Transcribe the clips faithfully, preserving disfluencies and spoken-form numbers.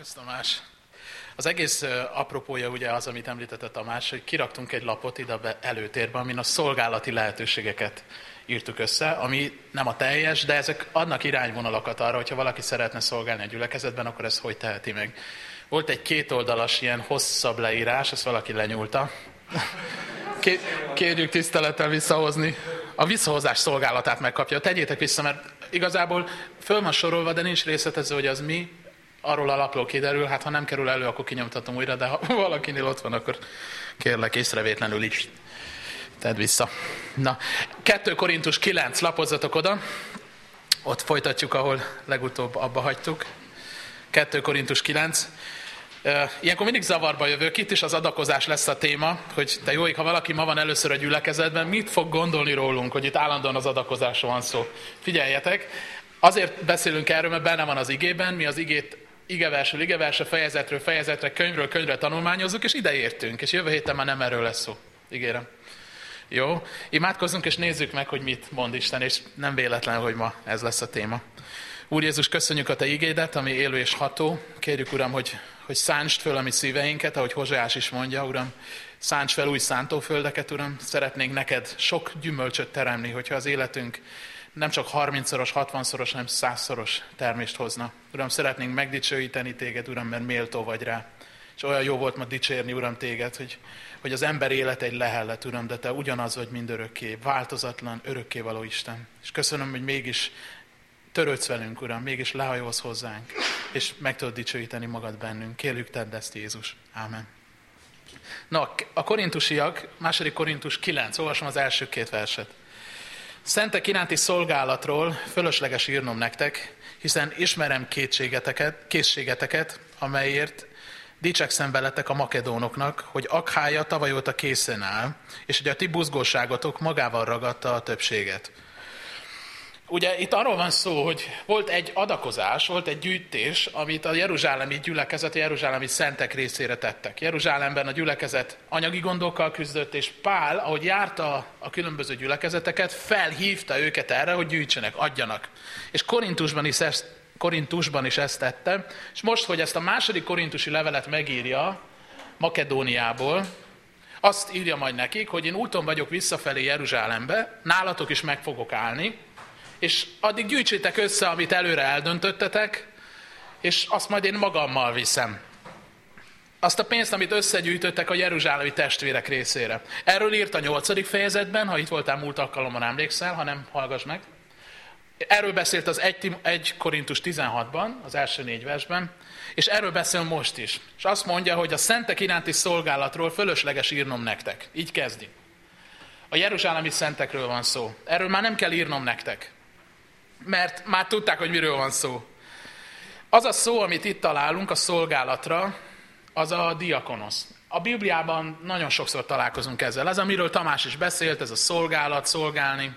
Kösz Tamás. Az egész apropója ugye az, amit említette Tamás, hogy kiraktunk egy lapot ide be előtérbe, amin a szolgálati lehetőségeket írtuk össze, ami nem a teljes, de ezek adnak irányvonalakat arra, hogyha valaki szeretne szolgálni a gyülekezetben, akkor ezt hogy teheti meg. Volt egy kétoldalas ilyen hosszabb leírás, ezt valaki lenyúlta. Kérjük tisztelettel visszahozni. A visszahozás szolgálatát megkapja. Tegyétek vissza, mert igazából föl van sorolva, de nincs részletező, hogy az mi. Arról a lapról kiderül, hát ha nem kerül elő, akkor kinyomtatom újra, de ha valakinél ott van, akkor kérlek észrevétlenül is tedd vissza. Na, kettő Korintus kilenc, lapozzatok oda. Ott folytatjuk, ahol legutóbb abba hagytuk. kettő Korintus kilenc. Ilyenkor mindig zavarba jövök, itt is az adakozás lesz a téma, hogy te jóik, ha valaki ma van először a gyülekezetben, mit fog gondolni rólunk, hogy itt állandóan az adakozásról van szó. Figyeljetek, azért beszélünk erről, mert benne van az igében, mi az igét igeversről, igeversre, fejezetről, fejezetre, könyvről, könyvre tanulmányozzuk, és ide értünk, és jövő héten már nem erről lesz szó. Ígérem. Jó? Imádkozzunk, és nézzük meg, hogy mit mond Isten, és nem véletlen, hogy ma ez lesz a téma. Úr Jézus, köszönjük a Te igédet, ami élő és ható. Kérjük, Uram, hogy, hogy szántsd föl a mi szíveinket, ahogy Hozseás is mondja, Uram. Szánts fel új szántóföldeket, Uram. Szeretnénk neked sok gyümölcsöt teremni, hogyha az életünk nem csak harmincszoros, hatvanszoros, hanem százszoros termést hozna. Uram, szeretnénk megdicsőíteni téged, Uram, mert méltó vagy rá. És olyan jó volt ma dicsérni, Uram, téged, hogy, hogy az ember élet egy lehellet, Uram, de te ugyanaz vagy mindörökké, változatlan, örökkévaló Isten. És köszönöm, hogy mégis törődsz velünk, Uram, mégis lehajolsz hozzánk, és meg tudod dicsőíteni magad bennünk. Kérjük, tedd ezt, Jézus. Ámen. Na, a korintusiak, második Korintus kilenc, olvasom az első két verset. Szentek iránti szolgálatról fölösleges írnom nektek, hiszen ismerem kétségeteket, készségeteket, amelyért dicsekszem veletek a makedónoknak, hogy Akhája tavaly óta készen áll, és hogy a ti buzgóságotok magával ragadta a többséget. Ugye itt arról van szó, hogy volt egy adakozás, volt egy gyűjtés, amit a jeruzsálemi gyülekezet, a jeruzsálemi szentek részére tettek. Jeruzsálemben a gyülekezet anyagi gondokkal küzdött, és Pál, ahogy járta a különböző gyülekezeteket, felhívta őket erre, hogy gyűjtsenek, adjanak. És Korintusban is ezt, Korintusban is ezt tette, és most, hogy ezt a második korintusi levelet megírja Makedóniából, azt írja majd nekik, hogy én úton vagyok visszafelé Jeruzsálembe, nálatok is meg fogok állni, és addig gyűjtsétek össze, amit előre eldöntöttetek, és azt majd én magammal viszem. Azt a pénzt, amit összegyűjtöttek a jeruzsálemi testvérek részére. Erről írt a nyolcadik fejezetben, ha itt voltál múlt alkalommal, emlékszel, ha nem, hallgass meg. Erről beszélt az egy Korintus tizenhatban, az első négy versben, és erről beszél most is. És azt mondja, hogy a szentek iránti szolgálatról fölösleges írnom nektek. Így kezdi. A jeruzsálemi szentekről van szó. Erről már nem kell írnom nektek. Mert már tudták, hogy miről van szó. Az a szó, amit itt találunk a szolgálatra, az a diakonosz. A Bibliában nagyon sokszor találkozunk ezzel. Ez, amiről Tamás is beszélt, ez a szolgálat, szolgálni.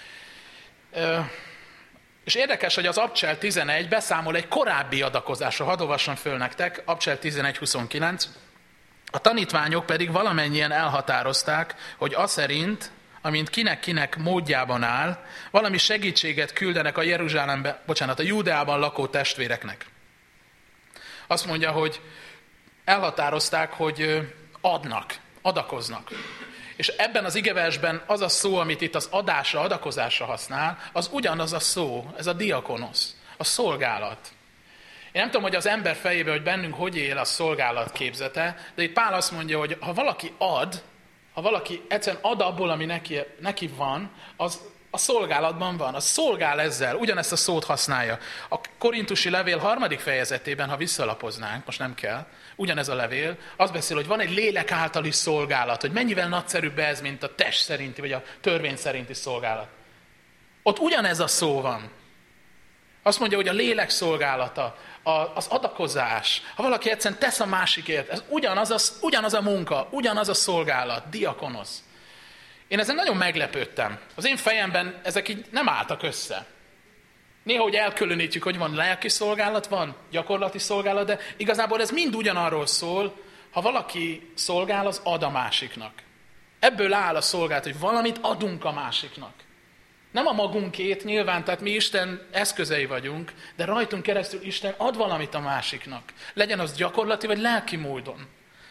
És érdekes, hogy az Abcsel tizenegy beszámol egy korábbi adakozásra. Hadd olvassam föl nektek, Abcsel tizenegy huszonkilenc. A tanítványok pedig valamennyien elhatározták, hogy aszerint, amint kinek-kinek módjában áll, valami segítséget küldenek a Jeruzsálembe, bocsánat, a Júdeában lakó testvéreknek. Azt mondja, hogy elhatározták, hogy adnak, adakoznak. És ebben az igeversben az a szó, amit itt az adásra, adakozásra használ, az ugyanaz a szó, ez a diakonosz, a szolgálat. Én nem tudom, hogy az ember fejében, hogy bennünk hogy él a szolgálat képzete, de itt Pál azt mondja, hogy ha valaki ad, ha valaki egyszerűen ad abból, ami neki, neki van, az a szolgálatban van, az szolgál ezzel, ugyanezt a szót használja. A korintusi levél harmadik fejezetében, ha visszalapoznánk, most nem kell, ugyanez a levél, az beszél, hogy van egy lélek általi szolgálat, hogy mennyivel nagyszerűbb ez, mint a test szerinti, vagy a törvény szerinti szolgálat. Ott ugyanez a szó van. Azt mondja, hogy a lélek szolgálata, az adakozás, ha valaki egyszerűen tesz a másikért, ez ugyanaz a, ugyanaz a munka, ugyanaz a szolgálat, diakonosz. Én ezen nagyon meglepődtem. Az én fejemben ezek így nem álltak össze. Néha, hogy elkülönítjük, hogy van lelki szolgálat, van gyakorlati szolgálat, de igazából ez mind ugyanarról szól, ha valaki szolgál, az ad a másiknak. Ebből áll a szolgálat, hogy valamit adunk a másiknak. Nem a magunkét nyilván, tehát mi Isten eszközei vagyunk, de rajtunk keresztül Isten ad valamit a másiknak. Legyen az gyakorlati vagy lelki módon.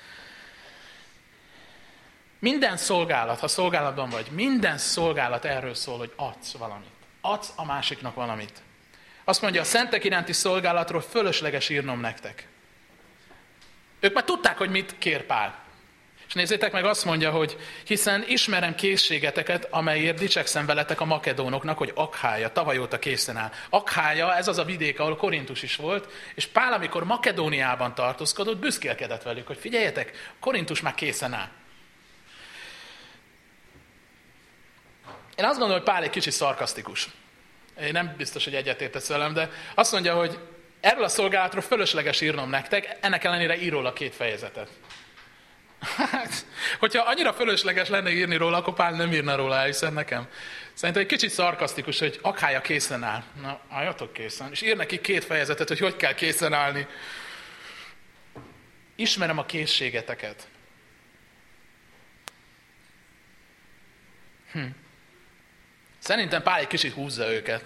Minden szolgálat, ha szolgálatban vagy, minden szolgálat erről szól, hogy adsz valamit. Adsz a másiknak valamit. Azt mondja, a szentek iránti szolgálatról fölösleges írnom nektek. Ők már tudták, hogy mit kér Pál. És nézzétek meg, azt mondja, hogy hiszen ismerem készségeteket, amelyért dicsekszem veletek a makedónoknak, hogy Akhája tavaly óta készen áll. Akhája, ez az a vidék, ahol Korintus is volt, és Pál, amikor Makedóniában tartózkodott, büszkélkedett velük, hogy figyeljetek, Korintus már készen áll. Én azt gondolom, hogy Pál egy kicsit szarkasztikus. Én nem biztos, hogy egyetértesz velem, de azt mondja, hogy erről a szolgálatról fölösleges írnom nektek, ennek ellenére ír róla két fejezetet. Hát, hogyha annyira fölösleges lenne írni róla, akkor Pál nem írna róla, elhiszem nekem. Szerintem egy kicsit szarkasztikus, hogy Akhája készen áll. Na, álljatok készen. És ír neki két fejezetet, hogy hogy kell készen állni. Ismerem a készségeteket. Hm. Szerintem Pál egy kicsit húzza őket.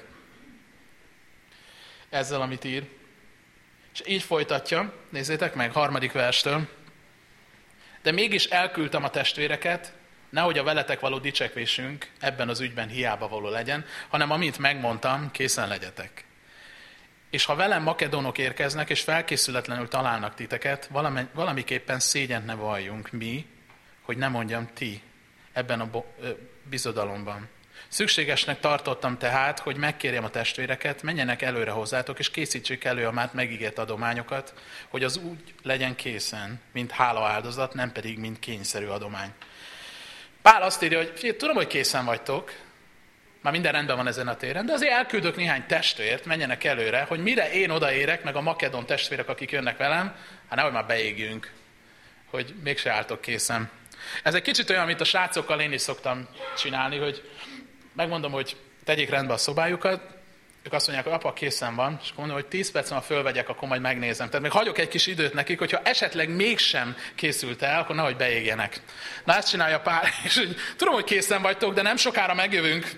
Ezzel, amit ír. És így folytatja, nézzétek meg, harmadik verstől. De mégis elküldtem a testvéreket, nehogy a veletek való dicsekvésünk ebben az ügyben hiába való legyen, hanem amint megmondtam, készen legyetek. És ha velem makedónok érkeznek, és felkészületlenül találnak titeket, valami, valamiképpen szégyent ne valljunk mi, hogy ne mondjam ti ebben a bo- ö, bizodalomban. Szükségesnek tartottam tehát, hogy megkérjem a testvéreket, menjenek előre hozzátok, és készítsék elő a már megígért adományokat, hogy az úgy legyen készen, mint hálaáldozat, nem pedig mint kényszerű adomány. Pál azt írja, hogy figyelj, tudom, hogy készen vagytok, már minden rendben van ezen a téren, de azért elküldök néhány testvért, menjenek előre, hogy mire én odaérek, meg a makedón testvérek, akik jönnek velem, hát nehogy már beégjünk, hogy mégse álltok készen. Ez egy kicsit olyan, mint a srácokkal én is szoktam csinálni, hogy megmondom, hogy tegyék rendbe a szobájukat, ők azt mondják, hogy apa, készen van, és akkor mondom, hogy tíz perc, ha fölvegyek, akkor majd megnézem. Tehát még hagyok egy kis időt nekik, hogyha esetleg mégsem készült el, akkor nehogy beégjenek. Na ezt csinálja Pál, és úgy, tudom, hogy készen vagytok, de nem sokára megjövünk.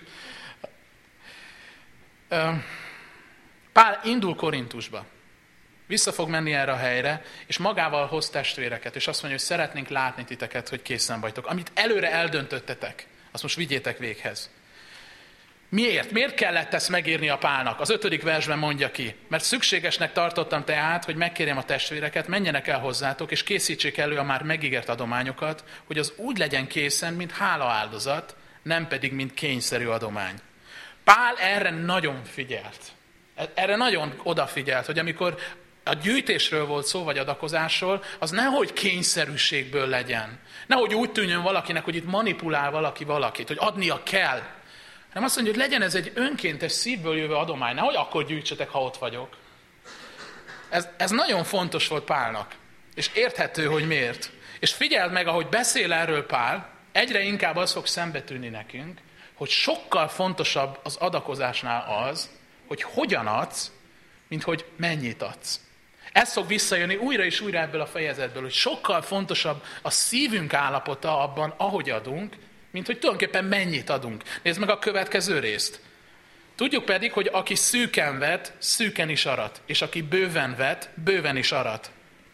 Pál indul Korintusba. Vissza fog menni erre a helyre, és magával hoz testvéreket, és azt mondja, hogy szeretnénk látni titeket, hogy készen vagytok. Amit előre eldöntöttetek, azt most vigyétek véghez. Miért? Miért kellett ezt megírni a Pálnak? Az ötödik versben mondja ki. Mert szükségesnek tartottam tehát, hogy megkérjem a testvéreket, menjenek el hozzátok, és készítsék elő a már megígért adományokat, hogy az úgy legyen készen, mint hálaáldozat, nem pedig, mint kényszerű adomány. Pál erre nagyon figyelt. Erre nagyon odafigyelt, hogy amikor a gyűjtésről volt szó, vagy adakozásról, az nehogy kényszerűségből legyen. Nehogy úgy tűnjön valakinek, hogy itt manipulál valaki valakit, hogy adnia kell. Hanem azt mondja, hogy legyen ez egy önkéntes, szívből jövő adomány. Nehogy akkor gyűjtsetek, ha ott vagyok. Ez, ez nagyon fontos volt Pálnak. És érthető, hogy miért. És figyeld meg, ahogy beszél erről Pál, egyre inkább az fog szembetűnni nekünk, hogy sokkal fontosabb az adakozásnál az, hogy hogyan adsz, mint hogy mennyit adsz. Ez fog visszajönni újra és újra ebből a fejezetből, hogy sokkal fontosabb a szívünk állapota abban, ahogy adunk, mint hogy tulajdonképpen mennyit adunk. Nézd meg a következő részt. Tudjuk pedig, hogy aki szűken vet, szűken is arat, és aki bőven vet, bőven is arat.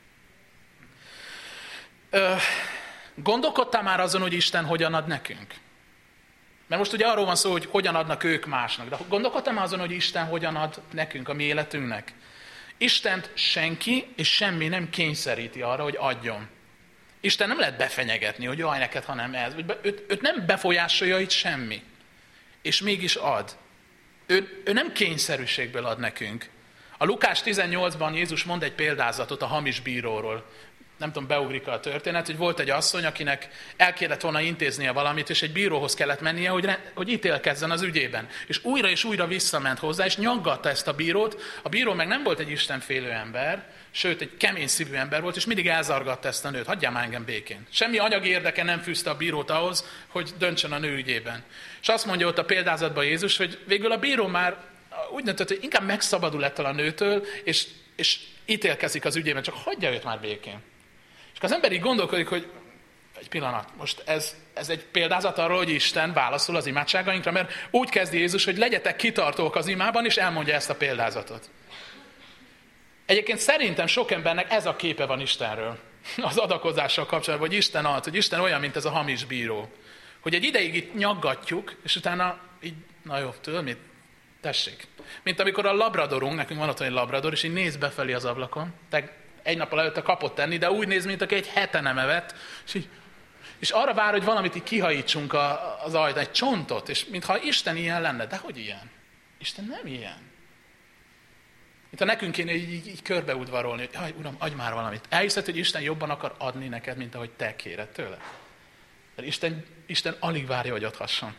Ö, gondolkodtál már azon, hogy Isten hogyan ad nekünk? Mert most ugye arról van szó, hogy hogyan adnak ők másnak. De gondolkodtál már azon, hogy Isten hogyan ad nekünk, a mi életünknek? Istent senki és semmi nem kényszeríti arra, hogy adjon. Isten nem lehet befenyegetni, hogy jaj, neked, hanem ez. Őt, őt nem befolyásolja itt semmi. És mégis ad. Ő, ő nem kényszerűségből ad nekünk. A Lukás tizennyolcban Jézus mond egy példázatot a hamis bíróról. Nem tudom, beugrik a történet, hogy volt egy asszony, akinek el kellett volna intéznie valamit, és egy bíróhoz kellett mennie, hogy, hogy ítélkezzen az ügyében. És újra és újra visszament hozzá, és nyaggatta ezt a bírót. A bíró meg nem volt egy istenfélő ember, sőt, egy kemény szívű ember volt, és mindig elzargatta ezt a nőt. Hagyjál már engem békén. Semmi anyagi érdeke nem fűzte a bírót ahhoz, hogy döntsön a nő ügyében. És azt mondja ott a példázatban Jézus, hogy végül a bíró már úgy döntött, hogy inkább megszabadul ettől a nőtől, és, és ítélkezik az ügyében, csak hagyja őt már békén. És az ember így gondolkodik, hogy egy pillanat, most ez, ez egy példázat arról, hogy Isten válaszol az imádságainkra, mert úgy kezdi Jézus, hogy legyetek kitartók az imában, és elmondja ezt a példázatot. Egyébként szerintem sok embernek ez a képe van Istenről, az adakozással kapcsolatban, hogy Isten ad, hogy Isten olyan, mint ez a hamis bíró. Hogy egy ideig itt nyaggatjuk, és utána így, na jó, tudod mit? Tessék. Mint amikor a labradorunk, nekünk van ott egy labrador, és így néz befelé az ablakon, te egy nappal előtte kapott tenni, de úgy néz, mint aki egy hete nem evett, és, így, és arra vár, hogy valamit így kihajítsunk a, az ajtón, egy csontot, és mintha Isten ilyen lenne. De hogy ilyen? Isten nem ilyen. Mint ha nekünk kéne így, így, így körbeudvarolni, hogy jaj, Uram, adj már valamit. Elhiszed, hogy Isten jobban akar adni neked, mint ahogy te kéred tőle. Mert Isten, Isten alig várja, hogy adhasson.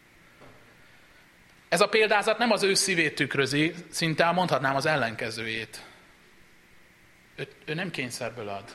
Ez a példázat nem az ő szívét tükrözi, szinte mondhatnám az ellenkezőjét. Ő, ő nem kényszerből ad.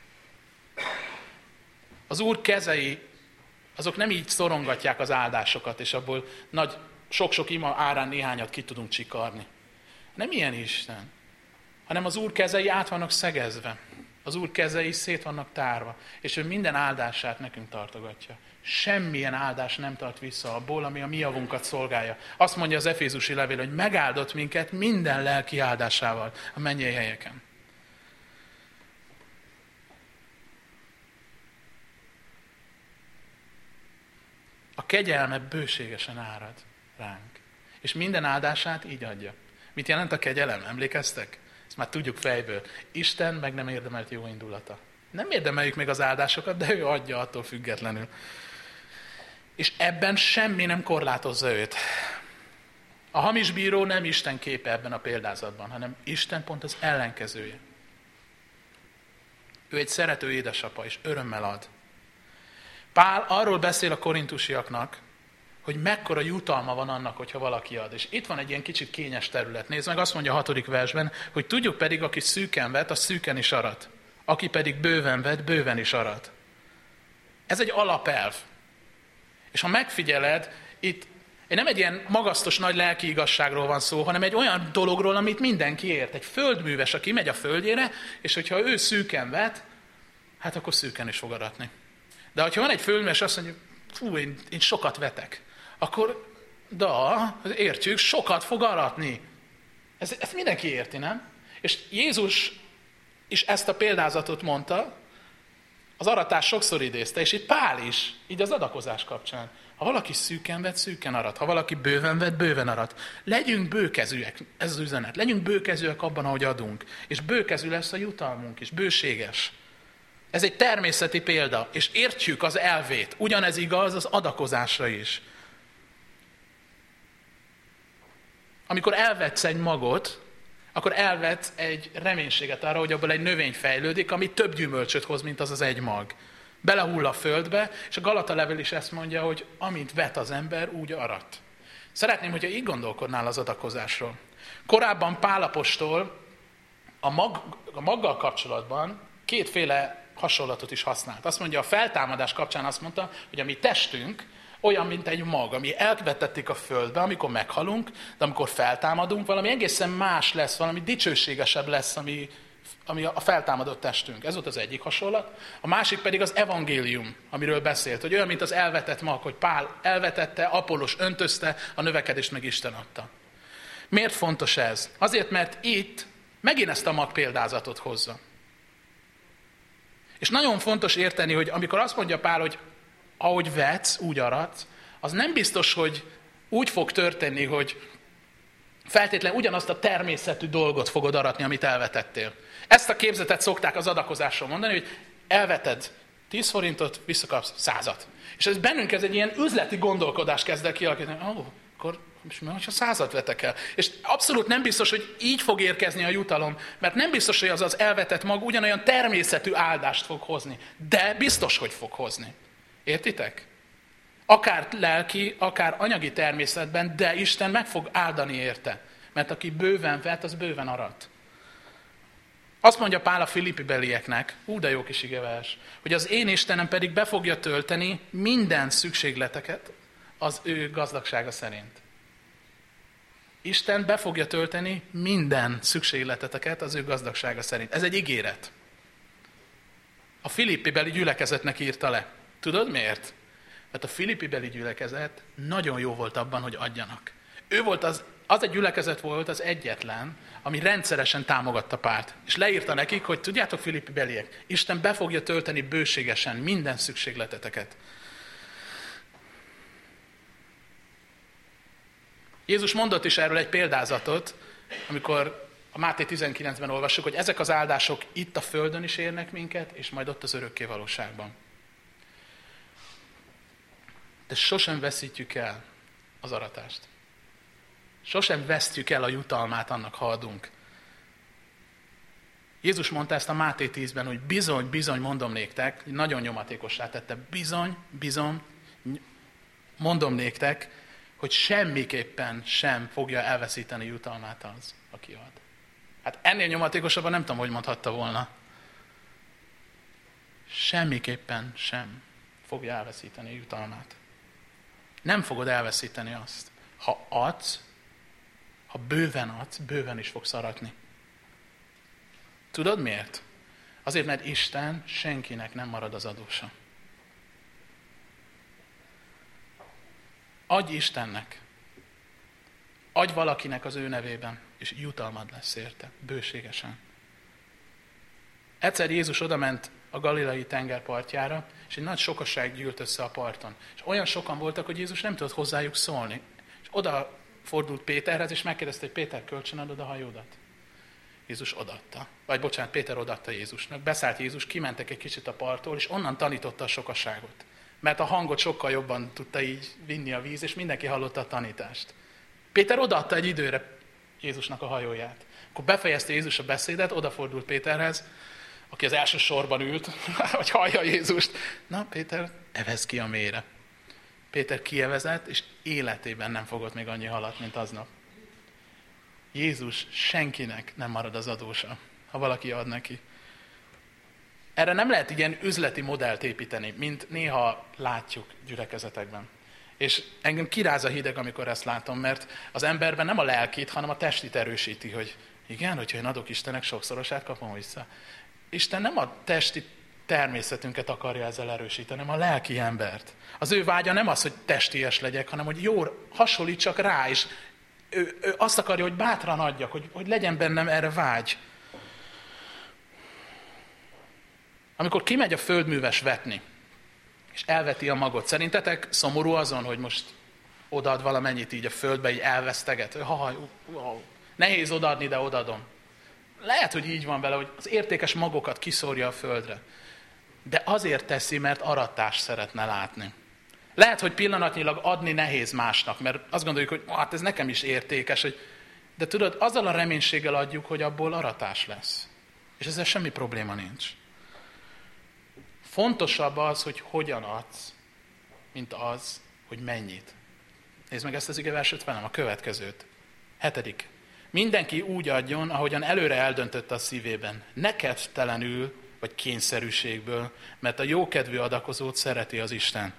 Az Úr kezei, azok nem így szorongatják az áldásokat, és abból nagy, sok-sok ima árán néhányat ki tudunk csikarni. Nem ilyen Isten, hanem az Úr kezei át vannak szegezve. Az Úr kezei szét vannak tárva, és ő minden áldását nekünk tartogatja. Semmilyen áldás nem tart vissza abból, ami a mi javunkat szolgálja. Azt mondja az Efézusi levél, hogy megáldott minket minden lelki áldásával a mennyei helyeken. A kegyelme bőségesen árad ránk. És minden áldását így adja. Mit jelent a kegyelem? Emlékeztek? Ezt már tudjuk fejből. Isten meg nem érdemelt jó indulata. Nem érdemeljük meg az áldásokat, de ő adja attól függetlenül. És ebben semmi nem korlátozza őt. A hamis bíró nem Isten képe ebben a példázatban, hanem Isten pont az ellenkezője. Ő egy szerető édesapa, és örömmel ad. Pál arról beszél a korintusiaknak, hogy mekkora jutalma van annak, hogyha valaki ad. És itt van egy ilyen kicsit kényes terület. Nézd meg, azt mondja a hatodik versben, hogy tudjuk pedig, aki szűken vet, az szűken is arat. Aki pedig bőven vet, bőven is arat. Ez egy alapelv. És ha megfigyeled, itt nem egy ilyen magasztos nagy lelki igazságról van szó, hanem egy olyan dologról, amit mindenki ért. Egy földműves, aki megy a földjére, és hogyha ő szűken vet, hát akkor szűken is fog aratni. De ha van egy földműves, azt mondja, fú, én, én sokat vetek, akkor, da, értjük, sokat fog aratni. Ez, ezt mindenki érti, nem? És Jézus is ezt a példázatot mondta, az aratás sokszor idézte, és itt Pál is, így az adakozás kapcsán. Ha valaki szűken vet, szűken arat. Ha valaki bőven vet, bőven arat. Legyünk bőkezűek, ez az üzenet. Legyünk bőkezűek abban, ahogy adunk. És bőkezű lesz a jutalmunk is, bőséges. Ez egy természeti példa, és értjük az elvét. Ugyanez igaz az adakozásra is. Amikor elvetsz egy magot, akkor elvetsz egy reménységet arra, hogy abból egy növény fejlődik, ami több gyümölcsöt hoz, mint az az egy mag. Belehull a földbe, és a Galata levél is ezt mondja, hogy amint vet az ember, úgy arat. Szeretném, hogyha így gondolkodnál az adakozásról. Korábban Pál apostol a, mag, a maggal kapcsolatban kétféle hasonlatot is használt. Azt mondja, a feltámadás kapcsán azt mondta, hogy a mi testünk olyan, mint egy mag, ami elvetették a földbe, amikor meghalunk, de amikor feltámadunk, valami egészen más lesz, valami dicsőségesebb lesz, ami, ami a feltámadott testünk. Ez volt az egyik hasonlat. A másik pedig az evangélium, amiről beszélt, hogy olyan, mint az elvetett mag, hogy Pál elvetette, Apollos öntözte, a növekedést meg Isten adta. Miért fontos ez? Azért, mert itt megint ezt a mag példázatot hozza. És nagyon fontos érteni, hogy amikor azt mondja Pál, hogy ahogy vetsz, úgy aratsz, az nem biztos, hogy úgy fog történni, hogy feltétlenül ugyanazt a természetű dolgot fogod aratni, amit elvetettél. Ezt a képzetet szokták az adakozásról mondani, hogy elveted tíz forintot, visszakapsz százat. És ez bennünk ez egy ilyen üzleti gondolkodás kezd el kialakítani. Ó, oh, akkor és mi, ha százat vetek el? És abszolút nem biztos, hogy így fog érkezni a jutalom, mert nem biztos, hogy az az elvetett mag ugyanolyan természetű áldást fog hozni. De biztos, hogy fog hozni. Értitek? Akár lelki, akár anyagi természetben, de Isten meg fog áldani érte. Mert aki bőven vet, az bőven arat. Azt mondja Pál a Filippi belieknek, ú, de jó kis igevers, hogy az én Istenem pedig be fogja tölteni minden szükségleteket az ő gazdagsága szerint. Isten be fogja tölteni minden szükségleteteket az ő gazdagsága szerint. Ez egy ígéret. A Filippi beli gyülekezetnek írta le. Tudod miért? Mert a Filippi beli gyülekezet nagyon jó volt abban, hogy adjanak. Ő volt az, az egy gyülekezet volt az egyetlen, ami rendszeresen támogatta Pált. És leírta nekik, hogy tudjátok, Filippi beliek, Isten be fogja tölteni bőségesen minden szükségleteteket. Jézus mondott is erről egy példázatot, amikor a Máté tizenkilencben olvassuk, hogy ezek az áldások itt a földön is érnek minket, és majd ott az örökké valóságban. De sosem veszítjük el az aratást. Sosem vesztjük el a jutalmát annak, ha adunk. Jézus mondta ezt a Máté tízben, hogy bizony, bizony, mondom néktek, nagyon nyomatékossá tette, bizony, bizony, mondom néktek, hogy semmiképpen sem fogja elveszíteni jutalmát az, aki ad. Hát ennél nyomatékosabban nem tudom, hogy mondhatta volna. Semmiképpen sem fogja elveszíteni jutalmát. Nem fogod elveszíteni azt. Ha adsz, ha bőven adsz, bőven is fogsz aratni. Tudod miért? Azért, mert Isten senkinek nem marad az adósa. Adj Istennek. Adj valakinek az ő nevében, és jutalmad lesz érte, bőségesen. Egyszer Jézus odament a Galileai tenger partjára, és egy nagy sokaság gyűlt össze a parton. És olyan sokan voltak, hogy Jézus nem tudott hozzájuk szólni. És oda fordult Péterhez, és megkérdezte, hogy Péter, kölcsön adod a hajódat? Jézus odaadta. Vagy bocsánat, Péter odaadta Jézusnak. Beszállt Jézus, kimentek egy kicsit a parttól, és onnan tanította a sokaságot. Mert a hangot sokkal jobban tudta így vinni a víz, és mindenki hallotta a tanítást. Péter odaadta egy időre Jézusnak a hajóját. Akkor befejezte Jézus a beszédet, odafordult Péterhez, aki az első sorban ült, hogy hallja Jézust. Na, Péter, evez ki a mélyre. Péter kievezett, és életében nem fogott még annyi halat, mint aznap. Jézus senkinek nem marad az adósa, ha valaki ad neki. Erre nem lehet ilyen üzleti modellt építeni, mint néha látjuk gyülekezetekben. És engem kiráz a hideg, amikor ezt látom, mert az emberben nem a lelkét, hanem a testit erősíti, hogy igen, hogyha én adok Istennek, sokszorosát kapom vissza. Isten nem a testi természetünket akarja ezzel erősíteni, hanem a lelki embert. Az ő vágya nem az, hogy testies legyek, hanem hogy jól hasonlítsak rá, és ő, ő azt akarja, hogy bátran adjak, hogy, hogy legyen bennem erre vágy. Amikor kimegy a földműves vetni, és elveti a magot, szerintetek szomorú azon, hogy most odaad valamennyit így a földbe, így elveszteget? Haj, uh, nehéz odaadni, de odadom. Lehet, hogy így van vele, hogy az értékes magokat kiszórja a földre. De azért teszi, mert aratást szeretne látni. Lehet, hogy pillanatnyilag adni nehéz másnak, mert azt gondoljuk, hogy hát ez nekem is értékes. Hogy... De tudod, azzal a reménységgel adjuk, hogy abból aratás lesz. És ezzel semmi probléma nincs. Fontosabb az, hogy hogyan adsz, mint az, hogy mennyit. Nézd meg ezt az igeverset velem, a következőt. Hetedik. Mindenki úgy adjon, ahogyan előre eldöntötte a szívében. Ne kedvtelenül, vagy kényszerűségből, mert a jókedvű adakozót szereti az Isten.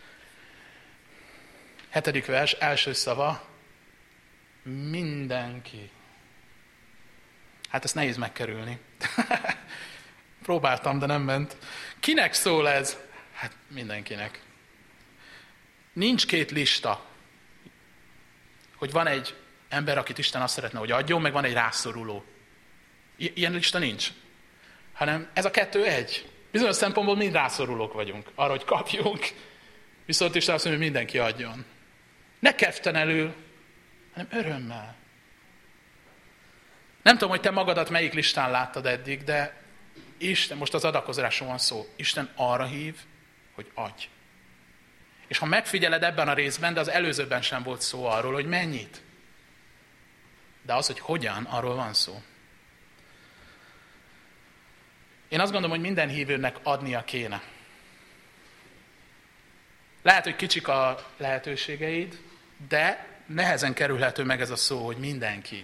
Hetedik vers, első szava. Mindenki. Hát ezt nehéz megkerülni. Próbáltam, de nem ment. Kinek szól ez? Hát mindenkinek. Nincs két lista, hogy van egy ember, akit Isten azt szeretne, hogy adjon, meg van egy rászoruló. I- ilyen lista nincs. Hanem ez a kettő egy. Bizonyos szempontból mind rászorulók vagyunk, arra, hogy kapjunk. Viszont Isten azt mondja, hogy mindenki adjon. Ne kedvtelenül, hanem örömmel. Nem tudom, hogy te magadat melyik listán láttad eddig, de Isten, most az adakozásról van szó, Isten arra hív, hogy adj. És ha megfigyeled ebben a részben, de az előzőben sem volt szó arról, hogy mennyit. De az, hogy hogyan, arról van szó. Én azt gondolom, hogy minden hívőnek adnia kéne. Lehet, hogy kicsik a lehetőségeid, de nehezen kerülhető meg ez a szó, hogy mindenki.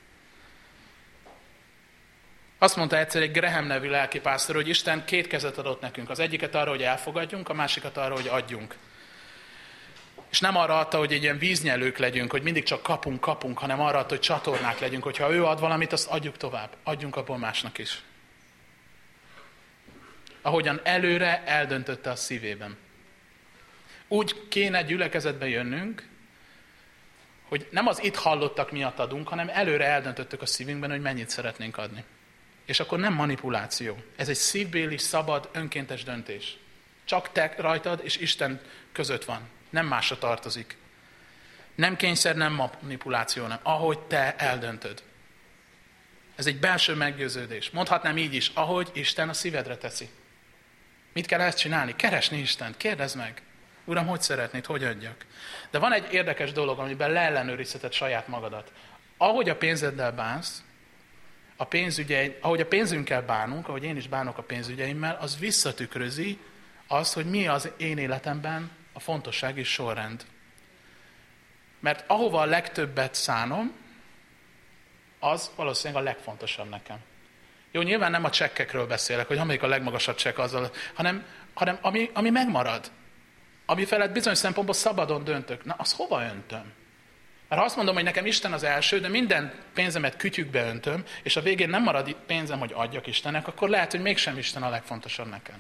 Azt mondta egyszer egy Graham nevű lelkipásztor, hogy Isten két kezet adott nekünk. Az egyiket arra, hogy elfogadjunk, a másikat arra, hogy adjunk. És nem arra adta, hogy egy ilyen víznyelők legyünk, hogy mindig csak kapunk, kapunk, hanem arra adta, hogy csatornák legyünk, hogyha ő ad valamit, azt adjuk tovább. Adjunk abból másnak is. Ahogyan előre eldöntötte a szívében. Úgy kéne gyülekezetbe jönnünk, hogy nem az itt hallottak miatt adunk, hanem előre eldöntöttük a szívünkben, hogy mennyit szeretnénk adni. És akkor nem manipuláció. Ez egy szívbéli, szabad, önkéntes döntés. Csak te rajtad és Isten között van. Nem másra tartozik. Nem kényszer, nem manipuláció, nem. Ahogy te eldöntöd. Ez egy belső meggyőződés. Mondhatnám így is, ahogy Isten a szívedre teszi. Mit kell ezt csinálni? Keresni Istent, kérdezd meg. Uram, hogy szeretnéd, hogy adjak? De van egy érdekes dolog, amiben leellenőrizheted saját magadat. Ahogy a pénzeddel bánsz, a pénzügyeid, ahogy a pénzünkkel bánunk, ahogy én is bánok a pénzügyeimmel, az visszatükrözi azt, hogy mi az én életemben a fontossági sorrend. Mert ahova a legtöbbet szánom, az valószínűleg a legfontosabb nekem. Jó, nyilván nem a csekkekről beszélek, hogy amelyik a legmagasabb csekk azzal, hanem, hanem ami, ami megmarad. Ami felett bizonyos szempontból szabadon döntök. Na, az hova öntöm? Mert ha azt mondom, hogy nekem Isten az első, de minden pénzemet kütyükbe öntöm, és a végén nem marad pénzem, hogy adjak Istennek, akkor lehet, hogy mégsem Isten a legfontosabb nekem.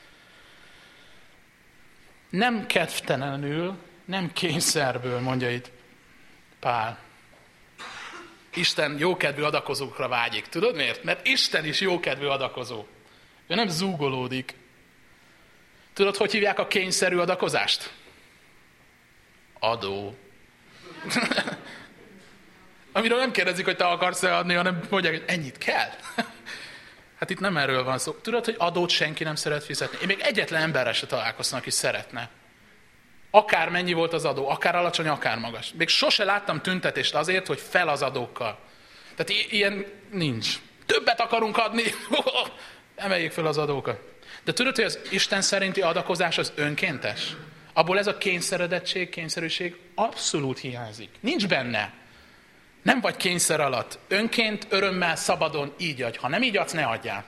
Nem kedvtelenül, nem kényszerből, mondja itt Pál. Isten jókedvű adakozókra vágyik. Tudod miért? Mert Isten is jókedvű adakozó. Ő nem zúgolódik. Tudod, hogy hívják a kényszerű adakozást? Adó. Amiről nem kérdezik, hogy te akarsz-e adni, hanem mondják, hogy ennyit kell. Hát itt nem erről van szó. Tudod, hogy adót senki nem szeret fizetni. Én még egyetlen emberrel se találkoztam, aki szeretne. Akár mennyi volt az adó, akár alacsony, akár magas. Még sose láttam tüntetést azért, hogy fel az adókkal. Tehát i- ilyen nincs. Többet akarunk adni, emeljék fel az adókat. De tudod, hogy az Isten szerinti adakozás az önkéntes? Abból ez a kényszeredettség, kényszerűség abszolút hiányzik. Nincs benne. Nem vagy kényszer alatt. Önként, örömmel, szabadon így adj. Ha nem így adsz, ne adjál.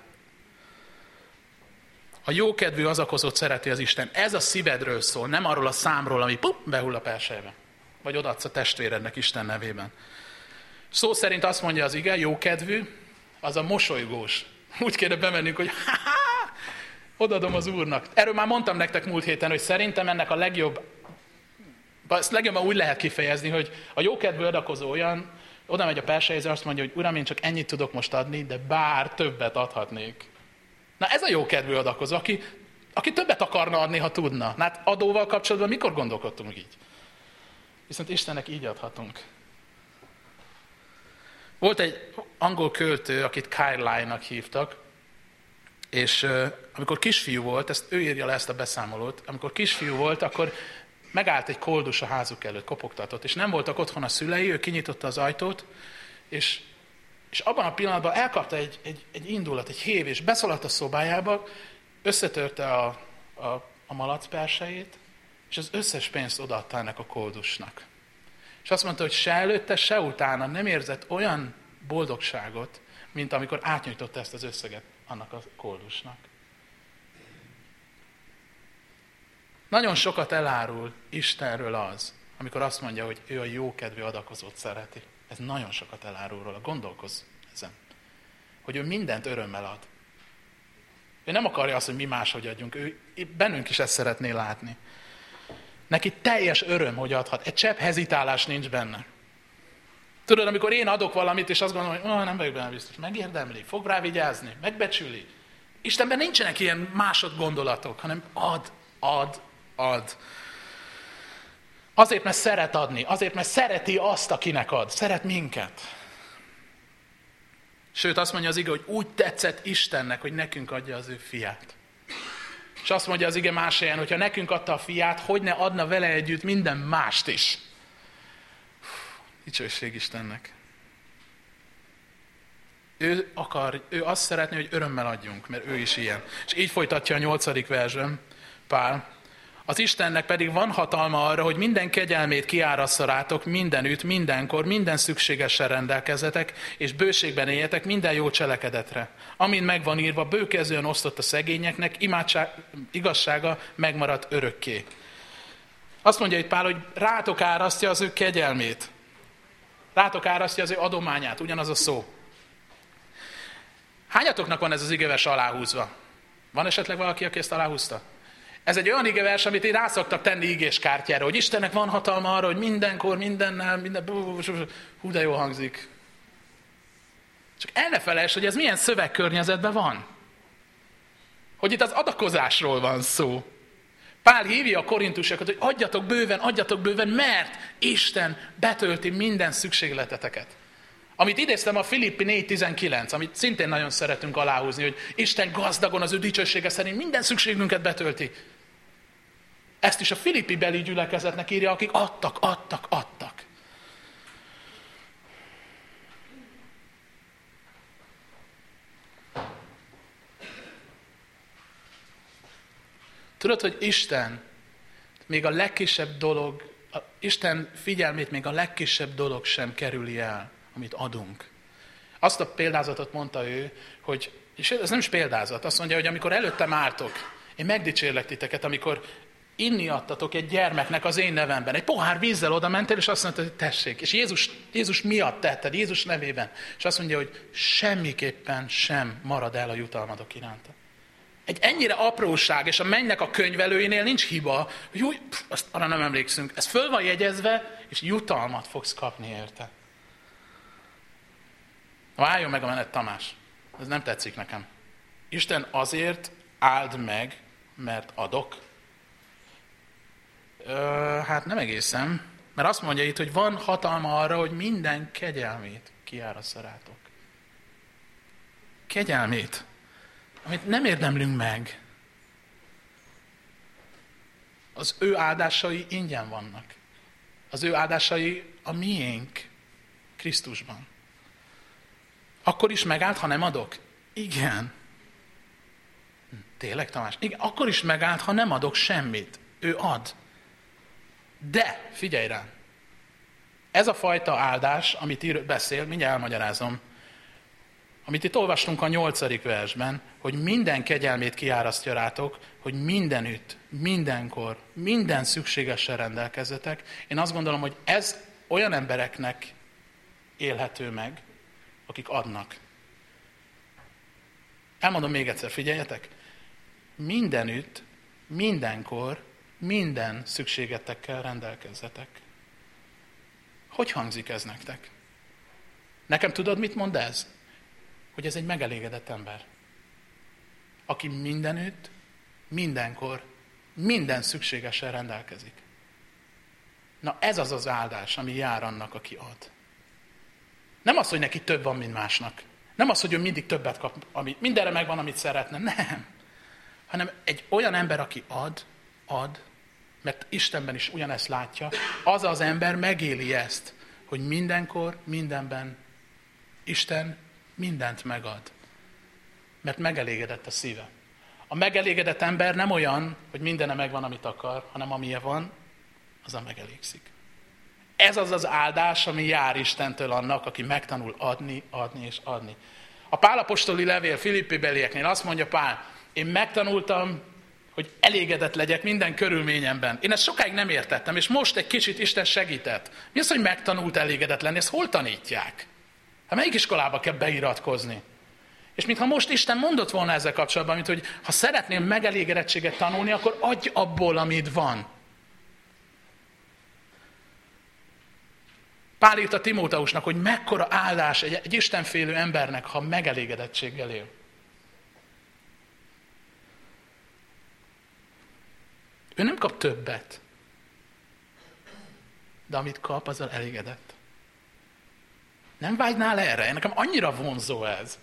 A jókedvű adakozót szereti az Isten. Ez a szívedről szól, nem arról a számról, ami pup, behull a persejbe. Vagy odaadsz a testvérednek Isten nevében. Szó szerint azt mondja az ige, jókedvű, az a mosolygós. Úgy kéne bemennünk, hogy ha-ha, odadom az Úrnak. Erről már mondtam nektek múlt héten, hogy szerintem ennek a legjobb, ezt legjobban úgy lehet kifejezni, hogy a jókedvű adakozó olyan, oda megy a persejéhez, azt mondja, hogy Uram, én csak ennyit tudok most adni, de bár többet adhatnék. Na ez a jókedvű adakozó, aki, aki többet akarna adni, ha tudna. Na hát adóval kapcsolatban mikor gondolkodtunk így? Viszont Istennek így adhatunk. Volt egy angol költő, akit Carlyle-nak hívtak, és uh, amikor kisfiú volt, ezt ő írja le ezt a beszámolót, amikor kisfiú volt, akkor megállt egy koldus a házuk előtt, kopogtatott, és nem voltak otthon a szülei, ő kinyitotta az ajtót, és, és abban a pillanatban elkapta egy, egy, egy indulat, egy hév, és beszaladt a szobájába, összetörte a, a, a malac persejét, és az összes pénzt odaadta ennek a koldusnak. És azt mondta, hogy se előtte, se utána nem érzett olyan boldogságot, mint amikor átnyújtotta ezt az összeget annak a koldusnak. Nagyon sokat elárul Istenről az, amikor azt mondja, hogy ő a jókedvű adakozót szereti. Ez nagyon sokat elárul róla. Gondolkozz ezen. Hogy ő mindent örömmel ad. Ő nem akarja azt, hogy mi máshogy adjunk. Ő bennünk is ezt szeretné látni. Neki teljes öröm, hogy adhat. Egy csepp hezitálás nincs benne. Tudod, amikor én adok valamit, és azt gondolom, hogy oh, nem vagyok benne biztos, megérdemli, fog rá vigyázni, megbecsüli. Istenben nincsenek ilyen másod gondolatok, hanem ad, ad, ad. Azért, mert szeret adni, azért, mert szereti azt, akinek ad, szeret minket. Sőt, azt mondja az ige, hogy úgy tetszett Istennek, hogy nekünk adja az ő fiát. És azt mondja az ige más helyen, hogyha nekünk adta a fiát, hogy ne adna vele együtt minden mást is. Dicsőség Istennek. Ő akar, ő azt szeretné, hogy örömmel adjunk, mert ő is ilyen. És így folytatja a nyolcadik versben Pál. Az Istennek pedig van hatalma arra, hogy minden kegyelmét kiárassza rátok mindenütt, mindenkor, minden szükségessel rendelkezzetek, és bőségben éljetek minden jó cselekedetre. Amin megvan írva, bőkezően osztott a szegényeknek, imádság, igazsága megmaradt örökké. Azt mondja itt Pál, hogy rátok árasztja az ő kegyelmét. Rátok árasztja az ő adományát, ugyanaz a szó. Hányatoknak van ez az igevers aláhúzva? Van esetleg valaki, aki ezt aláhúzta? Ez egy olyan igevers, amit én rá szoktak tenni igéskártyára, hogy Istennek van hatalma arra, hogy mindenkor, mindennel, minden... Hú, de jó hangzik. Csak el ne felejtsd, hogy ez milyen szövegkörnyezetben van. Hogy itt az adakozásról van szó. Pál hívja a korintusokat, hogy adjatok bőven, adjatok bőven, mert Isten betölti minden szükségleteteket. Amit idéztem a Filippi négy tizenkilenc, amit szintén nagyon szeretünk aláhúzni, hogy Isten gazdagon az ő dicsősége szerint minden szükségünket betölti. Ezt is a Filippi beli gyülekezetnek írja, akik adtak, adtak, adtak. Tudod, hogy Isten még a legkisebb dolog, a Isten figyelmét még a legkisebb dolog sem kerüli el, amit adunk. Azt a példázatot mondta ő, hogy, és ez nem is példázat, azt mondja, hogy amikor előttem álltok, én megdicsérlek titeket, amikor inni adtatok egy gyermeknek az én nevemben. Egy pohár vízzel oda mentél, és azt mondta, hogy tessék. És Jézus, Jézus miatt tetted, Jézus nevében. És azt mondja, hogy semmiképpen sem marad el a jutalmadok iránta. Egy ennyire apróság, és a mennynek a könyvelőinél nincs hiba, hogy úgy, pff, azt arra nem emlékszünk. Ez föl van jegyezve, és jutalmat fogsz kapni érte. Na, álljon meg a menet, Tamás. Ez nem tetszik nekem. Isten azért áld meg, mert adok. Ö, hát nem egészen. Mert azt mondja itt, hogy van hatalma arra, hogy minden kegyelmét kiárassza rátok. Kegyelmét. Amit nem érdemlünk meg. Az ő áldásai ingyen vannak. Az ő áldásai a miénk Krisztusban. Akkor is megállt, ha nem adok? Igen. Tényleg, Tamás? Igen, akkor is megállt, ha nem adok semmit. Ő ad. De, figyelj rá! Ez a fajta áldás, amit ír, beszél, mindjárt elmagyarázom, amit itt olvastunk a nyolcadik versben, hogy minden kegyelmét kiárasztja rátok, hogy mindenütt, mindenkor, minden szükségessel rendelkezzetek. Én azt gondolom, hogy ez olyan embereknek élhető meg, akik adnak. Elmondom még egyszer, figyeljetek! Mindenütt, mindenkor, minden szükségetekkel rendelkezzetek. Hogy hangzik ez nektek? Nekem tudod, mit mond ez? Hogy ez egy megelégedett ember. Aki mindenütt, mindenkor, minden szükségessel rendelkezik. Na ez az az áldás, ami jár annak, aki ad. Nem az, hogy neki több van, mint másnak. Nem az, hogy ő mindig többet kap, ami, mindenre megvan, amit szeretne. Nem. Hanem egy olyan ember, aki ad, ad, mert Istenben is ugyanezt látja, az az ember megéli ezt, hogy mindenkor, mindenben Isten mindent megad. Mert megelégedett a szíve. A megelégedett ember nem olyan, hogy mindene megvan, amit akar, hanem amilyen van, az a megelégszik. Ez az az áldás, ami jár Istentől annak, aki megtanul adni, adni és adni. A Pál apostoli levél Filippi belieknél azt mondja Pál, én megtanultam, hogy elégedett legyek minden körülményemben. Én ezt sokáig nem értettem, és most egy kicsit Isten segített. Mi az, hogy megtanult elégedett lenni? Ezt hol tanítják? Hát melyik iskolába kell beiratkozni? És mintha most Isten mondott volna ezzel kapcsolatban, mint hogy ha szeretnél megelégedettséget tanulni, akkor adj abból, amit van. Pál írt a Timóteusnak, hogy mekkora áldás egy, egy istenfélő embernek, ha megelégedettséggel él. Ő nem kap többet, de amit kap, azzal elégedett. Nem vágynál erre? Nekem annyira vonzó ez.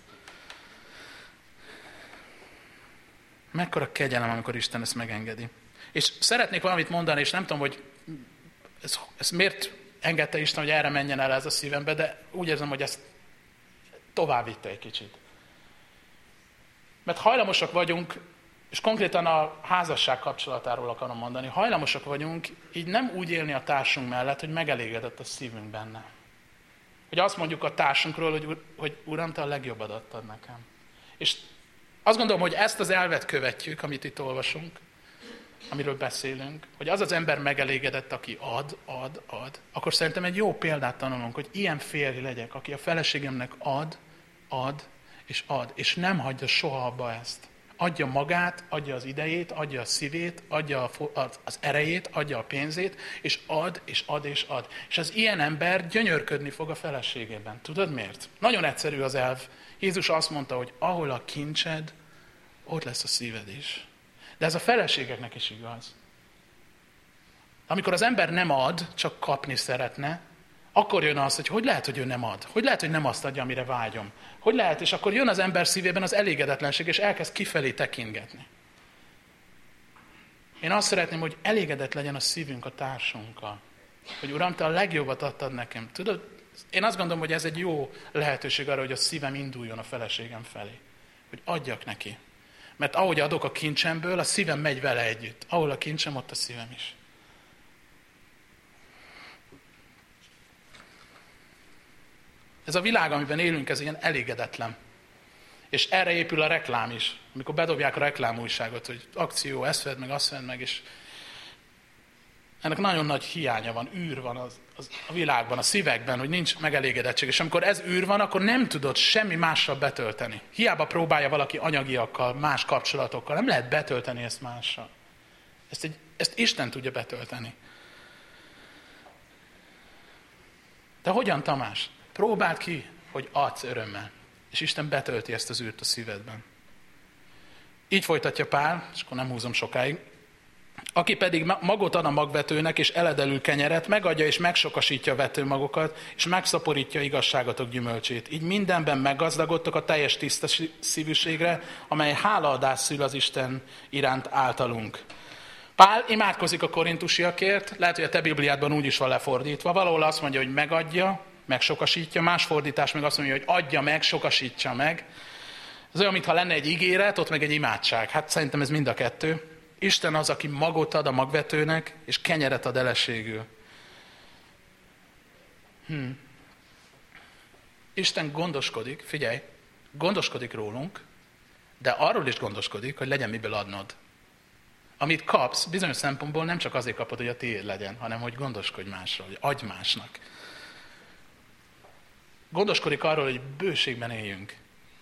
Mekkora kegyelem, amikor Isten ezt megengedi. És szeretnék valamit mondani, és nem tudom, hogy ez, ez miért engedte Isten, hogy erre menjen el ez a szívembe, de úgy érzem, hogy ezt tovább vitte egy kicsit. Mert hajlamosak vagyunk, és konkrétan a házasság kapcsolatáról akarom mondani, hajlamosak vagyunk így nem úgy élni a társunk mellett, hogy megelégedett a szívünk benne. Hogy azt mondjuk a társunkról, hogy, hogy Uram, te a legjobbat adtad nekem. És azt gondolom, hogy ezt az elvet követjük, amit itt olvasunk, amiről beszélünk, hogy az az ember megelégedett, aki ad, ad, ad, akkor szerintem egy jó példát tanulunk, hogy ilyen férj legyek, aki a feleségemnek ad, ad és ad, és nem hagyja soha abba ezt. adja magát, adja az idejét, adja a szívét, adja az erejét, adja a pénzét, és ad, és ad, és ad. És az ilyen ember gyönyörködni fog a feleségében. Tudod miért? Nagyon egyszerű az elv. Jézus azt mondta, hogy ahol a kincsed, ott lesz a szíved is. De ez a feleségeknek is igaz. Amikor az ember nem ad, csak kapni szeretne, akkor jön az, hogy hogy lehet, hogy ő nem ad? Hogy lehet, hogy nem azt adja, amire vágyom? Hogy lehet, és akkor jön az ember szívében az elégedetlenség, és elkezd kifelé tekingetni. Én azt szeretném, hogy elégedett legyen a szívünk a társunkkal. Hogy Uram, te a legjobbat adtad nekem. Tudod, én azt gondolom, hogy ez egy jó lehetőség arra, hogy a szívem induljon a feleségem felé. Hogy adjak neki. Mert ahogy adok a kincsemből, a szívem megy vele együtt. Ahol a kincsem, ott a szívem is. Ez a világ, amiben élünk, ez ilyen elégedetlen. És erre épül a reklám is. Amikor bedobják a reklámújságot, hogy akció, ezt vedd meg, azt vedd meg, és ennek nagyon nagy hiánya van, űr van az, az, a világban, a szívekben, hogy nincs megelégedettség. És amikor ez űr van, akkor nem tudod semmi mással betölteni. Hiába próbálja valaki anyagiakkal, más kapcsolatokkal, nem lehet betölteni ezt mással. Ezt, egy, ezt Isten tudja betölteni. De hogyan, Tamás? Próbáld ki, hogy adsz örömmel. És Isten betölti ezt az űrt a szívedben. Így folytatja Pál, és akkor nem húzom sokáig. Aki pedig magot ad a magvetőnek, és eledelül kenyeret, megadja és megsokasítja a vetőmagokat, és megszaporítja igazságotok gyümölcsét. Így mindenben meggazdagodtok a teljes tiszta szívűségre, amely hálaadás szül az Isten iránt általunk. Pál imádkozik a korintusiakért, lehet, hogy a te Bibliádban úgy is van lefordítva. Valahol azt mondja, hogy megadja, megsokasítja, más fordítás meg azt mondja, hogy adja meg, sokasítsa meg. Ez olyan, mintha lenne egy ígéret, ott meg egy imádság. Hát szerintem ez mind a kettő. Isten az, aki magot ad a magvetőnek, és kenyeret ad eleségül. Hm. Isten gondoskodik, figyelj, gondoskodik rólunk, de arról is gondoskodik, hogy legyen miből adnod. Amit kapsz, bizonyos szempontból nem csak azért kapod, hogy a tiéd legyen, hanem hogy gondoskodj másról, hogy adj másnak. Gondoskodik arról, hogy bőségben éljünk.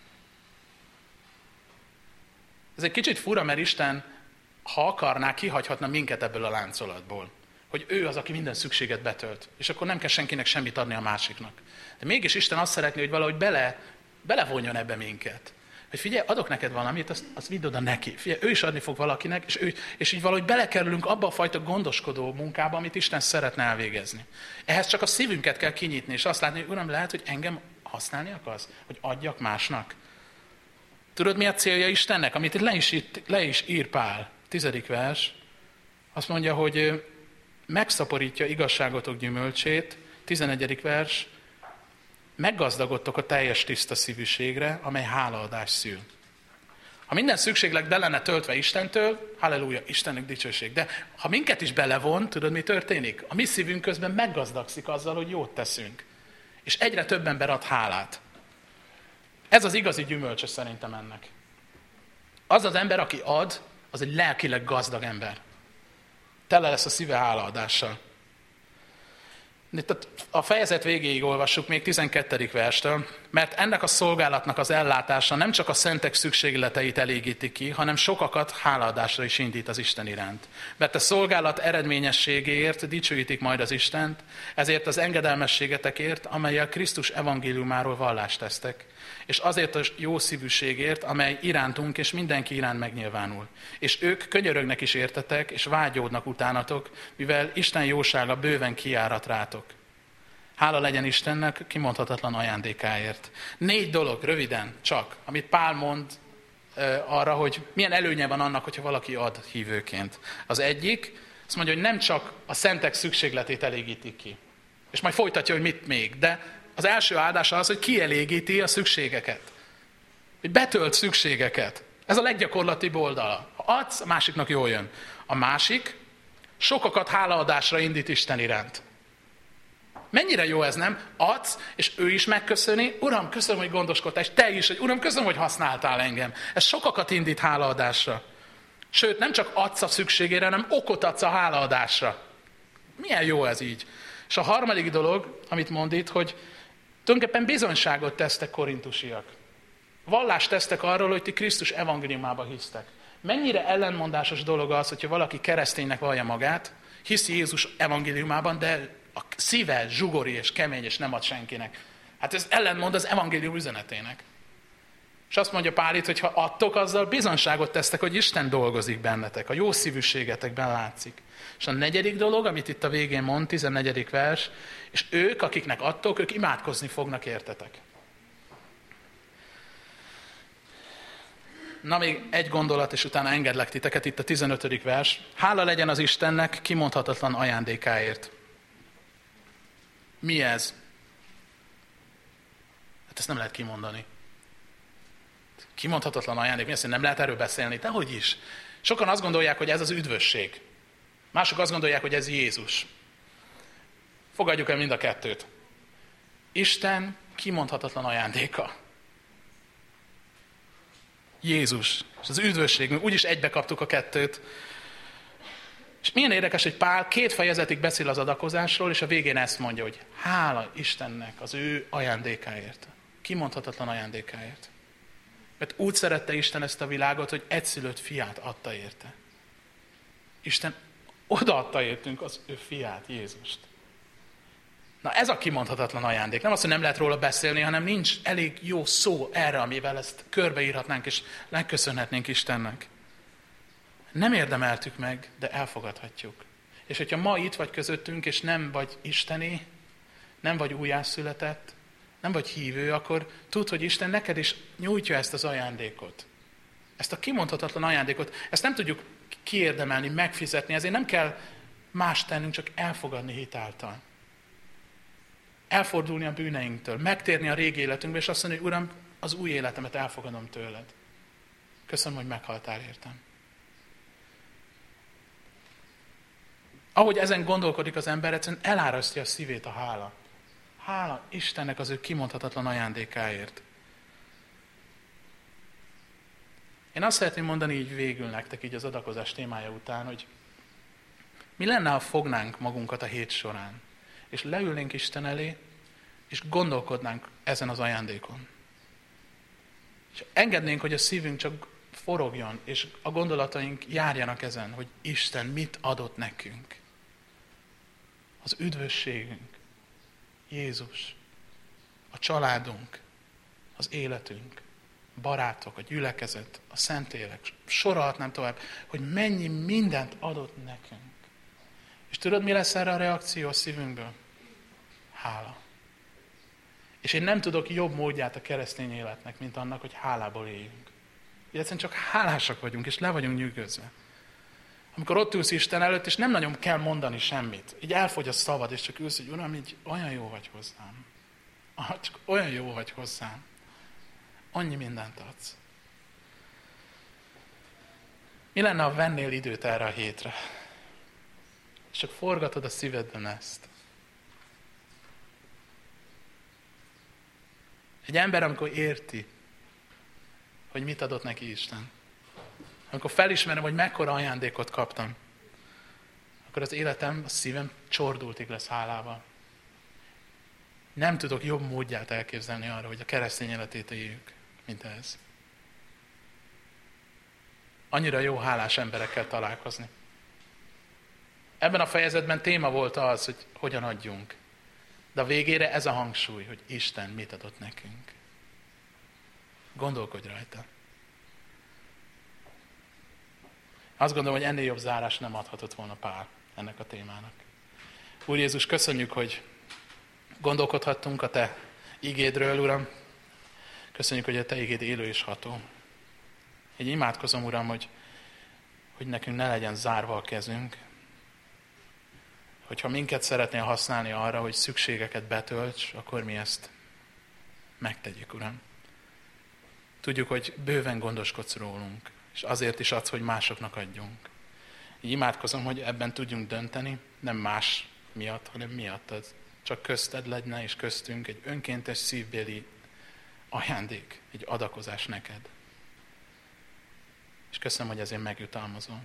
Ez egy kicsit fura, mert Isten, ha akarná, kihagyhatna minket ebből a láncolatból. Hogy ő az, aki minden szükséget betölt. És akkor nem kell senkinek semmit adni a másiknak. De mégis Isten azt szeretné, hogy valahogy bele, belevonjon ebbe minket. Hogy figyelj, adok neked valamit, azt, azt vidd oda neki. Figyelj, ő is adni fog valakinek, és, ő, és így valahogy belekerülünk abba a fajta gondoskodó munkába, amit Isten szeretne elvégezni. Ehhez csak a szívünket kell kinyitni, és azt látni, hogy Uram, lehet, hogy engem használni akarsz? Hogy adjak másnak? Tudod, mi a célja Istennek? Amit itt le is, ír, le is ír Pál, tizedik vers. Azt mondja, hogy megszaporítja igazságotok gyümölcsét, tizenegyedik vers, meggazdagodtok a teljes tiszta szívűségre, amely hálaadás szül. Ha minden szükségleg be lenne töltve Istentől, halleluja, Istennek dicsőség. De ha minket is belevon, tudod, mi történik? A mi szívünk közben meggazdagszik azzal, hogy jót teszünk. És egyre több ember ad hálát. Ez az igazi gyümölcse szerintem ennek. Az az ember, aki ad, az egy lelkileg gazdag ember. Tele lesz a szíve hálaadással. A fejezet végéig olvassuk még tizenkettedik verstől, mert ennek a szolgálatnak az ellátása nem csak a szentek szükségleteit elégíti ki, hanem sokakat hálaadásra is indít az Isten iránt. Mert a szolgálat eredményességéért dicsőítik majd az Istent, ezért az engedelmességetekért, amellyel Krisztus evangéliumáról vallást tesztek, és azért a jó szívűségért, amely irántunk és mindenki iránt megnyilvánul. És ők könyörögnek is értetek, és vágyódnak utánatok, mivel Isten jósága bőven kiárat rátok. Hála legyen Istennek kimondhatatlan ajándékáért. Négy dolog, röviden csak, amit Pál mond e, arra, hogy milyen előnye van annak, hogyha valaki ad hívőként. Az egyik, azt mondja, hogy nem csak a szentek szükségletét elégítik ki. És majd folytatja, hogy mit még. De az első áldása az, hogy kielégíti a szükségeket. Hogy betölt szükségeket. Ez a leggyakorlatibb oldala. Ha adsz, a másiknak jól jön. A másik, sokakat hálaadásra indít Isten iránt. Mennyire jó ez, nem? Adsz, és ő is megköszöni. Uram, köszönöm, hogy gondoskodtál, és te is, hogy Uram, köszönöm, hogy használtál engem. Ez sokakat indít hálaadásra. Sőt, nem csak adsz a szükségére, hanem okot adsz a hálaadásra. Milyen jó ez így. És a harmadik dolog, amit mond itt, hogy tulajdonképpen bizonyságot tesztek korintusiak. Vallást tesztek arról, hogy ti Krisztus evangéliumába hisztek. Mennyire ellenmondásos dolog az, hogyha valaki kereszténynek vallja magát, hiszi Jézus evangéliumában, de a szíve zsugori és kemény, és nem ad senkinek. Hát ez ellentmond az evangélium üzenetének. És azt mondja Pál itt, hogy ha adtok, azzal bizonságot tesztek, hogy Isten dolgozik bennetek, a jó szívűségetekben látszik. És a negyedik dolog, amit itt a végén mond, tizennegyedik vers, és ők, akiknek adtok, ők imádkozni fognak értetek. Na még egy gondolat, és utána engedlek titeket, itt a tizenötödik vers. Hála legyen az Istennek kimondhatatlan ajándékáért. Mi ez? Hát ezt nem lehet kimondani. Kimondhatatlan ajándék, mi azt, hogy nem lehet erről beszélni? Dehogy is. Sokan azt gondolják, hogy ez az üdvösség. Mások azt gondolják, hogy ez Jézus. Fogadjuk el mind a kettőt. Isten kimondhatatlan ajándéka. Jézus. És az üdvösségünk. Úgyis egybe kaptuk a kettőt. És milyen érdekes, hogy Pál két fejezetig beszél az adakozásról, és a végén ezt mondja, hogy hála Istennek az ő ajándékáért. Kimondhatatlan ajándékáért. Mert úgy szerette Isten ezt a világot, hogy egyszülött fiát adta érte. Isten odaadta értünk az ő fiát, Jézust. Na ez a kimondhatatlan ajándék. Nem az, hogy nem lehet róla beszélni, hanem nincs elég jó szó erre, amivel ezt körbeírhatnánk, és megköszönhetnénk Istennek. Nem érdemeltük meg, de elfogadhatjuk. És hogyha ma itt vagy közöttünk, és nem vagy isteni, nem vagy újjászületett, nem vagy hívő, akkor tudd, hogy Isten neked is nyújtja ezt az ajándékot. Ezt a kimondhatatlan ajándékot. Ezt nem tudjuk kiérdemelni, megfizetni, ezért nem kell más tennünk, csak elfogadni hitáltal. Elfordulni a bűneinktől, megtérni a régi életünkbe, és azt mondani, hogy Uram, az új életemet elfogadom tőled. Köszönöm, hogy meghaltál értem. Ahogy ezen gondolkodik az ember, egyszerűen elárasztja a szívét a hála. Hála Istennek az ő kimondhatatlan ajándékáért. Én azt szeretném mondani így végül nektek, így az adakozás témája után, hogy mi lenne, ha fognánk magunkat a hét során, és leülnénk Isten elé, és gondolkodnánk ezen az ajándékon. És engednénk, hogy a szívünk csak forogjon, és a gondolataink járjanak ezen, hogy Isten mit adott nekünk. Az üdvösségünk, Jézus, a családunk, az életünk, barátok, a gyülekezet, a Szentlélek, sorolhatnám tovább, hogy mennyi mindent adott nekünk. És tudod, mi lesz erre a reakció a szívünkből? Hála. És én nem tudok jobb módját a keresztény életnek, mint annak, hogy hálából éljünk. Így egyszerűen csak hálásak vagyunk, és le vagyunk nyűgözve. Amikor ott ülsz Isten előtt, és nem nagyon kell mondani semmit. Így elfogy a szavad, és csak ülsz, hogy Uram, így olyan jó vagy hozzám. Ah, csak olyan jó vagy hozzám. Annyi mindent adsz. Mi lenne, ha vennél időt erre a hétre? És csak forgatod a szívedben ezt. Egy ember, amikor érti, hogy mit adott neki Isten, amikor felismerem, hogy mekkora ajándékot kaptam, akkor az életem, a szívem csordultig lesz hálával. Nem tudok jobb módját elképzelni arra, hogy a keresztény életét éljük, mint ez. Annyira jó hálás emberekkel találkozni. Ebben a fejezetben téma volt az, hogy hogyan adjunk. De a végére ez a hangsúly, hogy Isten mit adott nekünk. Gondolkodj rajta. Azt gondolom, hogy ennél jobb zárás nem adhatott volna Pál ennek a témának. Úr Jézus, köszönjük, hogy gondolkodhattunk a Te igédről, Uram. Köszönjük, hogy a Te igéd élő és ható. Én imádkozom, Uram, hogy, hogy nekünk ne legyen zárva a kezünk, hogyha minket szeretnél használni arra, hogy szükségeket betölts, akkor mi ezt megtegyük, Uram. Tudjuk, hogy bőven gondoskodsz rólunk, és azért is adsz, hogy másoknak adjunk. Így imádkozom, hogy ebben tudjunk dönteni, nem más miatt, hanem miattad. Csak közted legyne, és köztünk egy önkéntes szívbéli ajándék, egy adakozás neked. És köszönöm, hogy ezért megjutalmazol.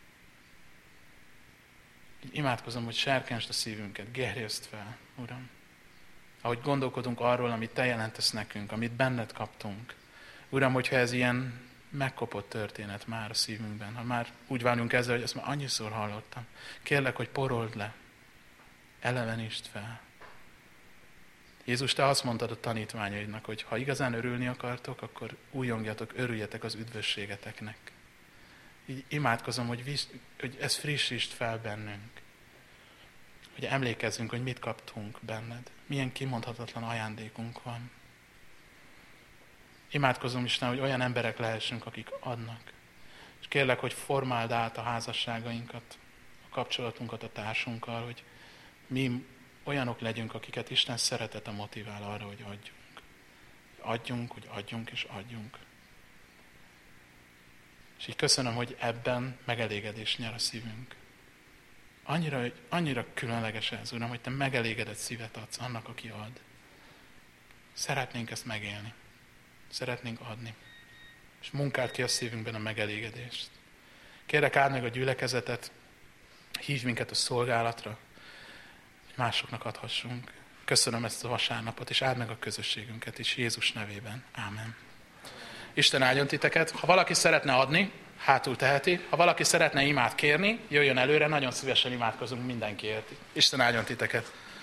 Így imádkozom, hogy serkentsd a szívünket, gerjeszd fel, Uram. Ahogy gondolkodunk arról, amit Te jelentesz nekünk, amit benned kaptunk, Uram, hogyha ez ilyen megkopott történet már a szívünkben, ha már úgy válunk ezzel, hogy ezt már annyiszor hallottam, kérlek, hogy porold le, elevenítsd fel. Jézus, te azt mondtad a tanítványaidnak, hogy ha igazán örülni akartok, akkor újongjatok, örüljetek az üdvösségeteknek. Így imádkozom, hogy, visz, hogy ez frissítsd fel bennünk. Hogy emlékezzünk, hogy mit kaptunk benned. Milyen kimondhatatlan ajándékunk van. Imádkozom Isten, hogy olyan emberek lehessünk, akik adnak. És kérlek, hogy formáld át a házasságainkat, a kapcsolatunkat a társunkkal, hogy mi olyanok legyünk, akiket Isten szeretete motivál arra, hogy adjunk. Adjunk, hogy adjunk és adjunk. És így köszönöm, hogy ebben megelégedés nyer a szívünk. Annyira, annyira különleges ez, Uram, hogy te megelégedett szívet adsz annak, aki ad. Szeretnénk ezt megélni. Szeretnénk adni. És munkáld ki a szívünkben a megelégedést. Kérlek, áld meg a gyülekezetet, hívj minket a szolgálatra, hogy másoknak adhassunk. Köszönöm ezt a vasárnapot, és áld meg a közösségünket is Jézus nevében. Ámen. Isten áldjon titeket. Ha valaki szeretne adni, hátul teheti. Ha valaki szeretne imát kérni, jöjjön előre, nagyon szívesen imádkozunk mindenkiért. Isten áldjon titeket.